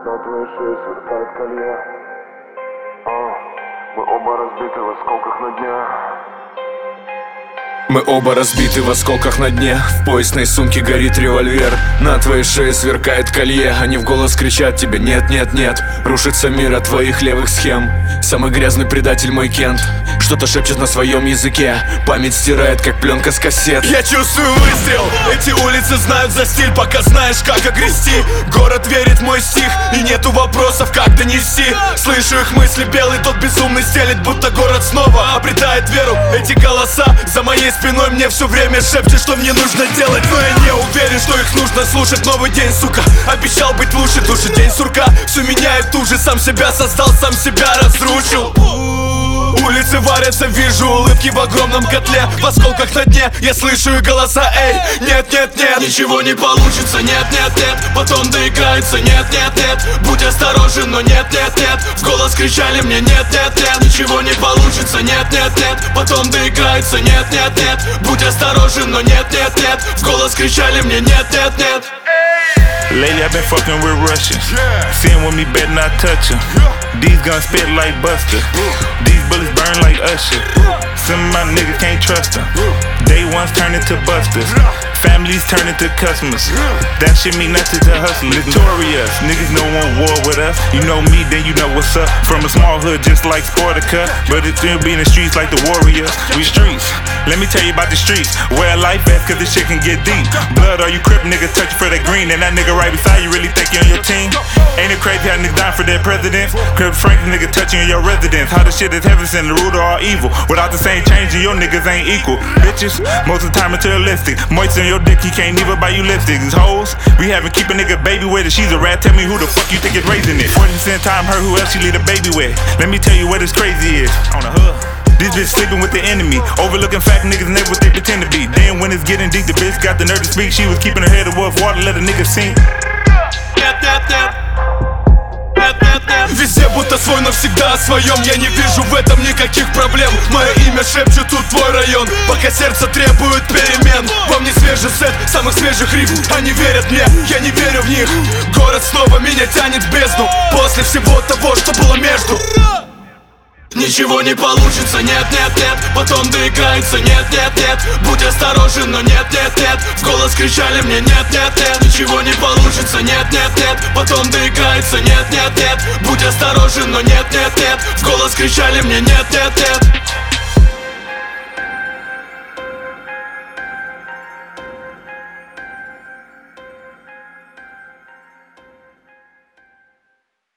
На твоей шее сверкает колье. Мы оба разбиты в осколках на дне. Мы оба разбиты в осколках на дне. В поясной сумке горит револьвер. На твоей шее сверкает колье. Они в голос кричат тебе: нет, нет, нет. Рушится мир от твоих левых схем. Самый грязный предатель мой Кент. Что-то шепчет на своем языке. Память стирает, как пленка с кассет. Я чувствую выстрел. Эти улицы знают за стиль, пока знаешь, как огрести. Город верит в мой стих, и нету вопросов, как донести. Слышу их мысли, белый тот безумный стелит, будто город снова обретает веру. Эти голоса за моей спиной мне все время шепчет, что мне нужно делать. Но я не уверен, что их нужно слушать. Новый день, сука, обещал быть лучше. Туже день сурка, все меняет туже. Сам себя создал, сам себя разрушил. Улицы варятся, вижу улыбки в огромном котле. В осколках на дне я слышу их голоса. Эй, нет, нет, нет, ничего не получится. Нет, нет, нет, потом доиграется. Нет, нет, нет, будь осторожен, но нет, нет, нет. В голос кричали мне: нет, нет, нет, ничего не получится. Нет, нет, нет, потом доиграется. Нет, нет, нет, будь осторожен, но нет, нет, нет. В голос кричали мне: нет, нет, нет. Lately I've been fucking with Russians. Seeing with me, better not touch 'em. These guns spit like Buster. These bullets burn like Usher. Some of my niggas can't trust them. Day ones turn into busters. Families turn into customers. That shit mean nothing to hustlers. Notorious, niggas don't want war with us. You know me, then you know what's up. From a small hood just like Sportica, but it still be in the streets like the Warriors. We streets, let me tell you about the streets. Where life at, cause this shit can get deep. Blood, are you crip niggas touching for that green? And that nigga right beside you really think you on your team? Ain't it crazy how niggas dying for their presidents? Crip Frank nigga touching in your residence. How the shit is heaven sent, the root of all evil. Without the same change, your niggas ain't equal. Bitches, most of the time materialistic. Moist on your dick, he can't even buy you lipstick. These hoes, we haven't keep a nigga baby with it. She's a rat, tell me who the fuck you think is raising it. 40% time her, who else she leave a baby with? Let me tell you what this crazy is. On the hood. This bitch sleeping with the enemy. Overlooking fat niggas and they what they pretend to be. Then when it's getting deep, the bitch got the nerve to speak. She was keeping her head above water, let a nigga sink. Везде будто свой, но всегда о своем. Я не вижу в этом никаких проблем. Мое имя шепчет тут твой район. Пока сердце требует перемен. Во мне свежий сет самых свежих рифм. Они верят мне, я не верю в них. Город снова меня тянет в бездну. После всего того, что было между. Ничего не получится, нет, нет, нет. Потом доиграется, нет, нет, нет. Будь осторожен, но нет, нет, нет. В голос кричали мне: нет, нет, нет. Ничего не получится, нет, нет, нет. Потом доиграется, нет, нет, нет. Будь осторожен, но нет, нет, нет. В голос кричали мне: нет, нет, нет.